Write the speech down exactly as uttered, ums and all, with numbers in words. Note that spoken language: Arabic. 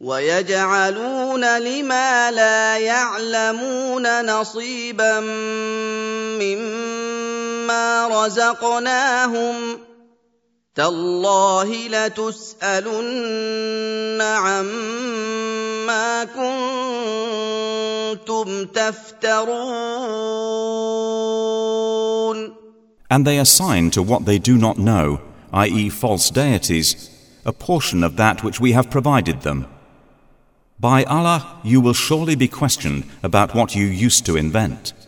وَيَجْعَلُونَ لِمَا لَا يَعْلَمُونَ نَصِيبًا مِّمَّا رَزَقْنَاهُمْ ۗ تَاللَّهِ لَتُسْأَلُنَّ عَمَّا كُنتُمْ تَفْتَرُونَ. And they assign to what they do not know, that is false deities, a portion of that which we have provided them. By Allah, you will surely be questioned about what you used to invent.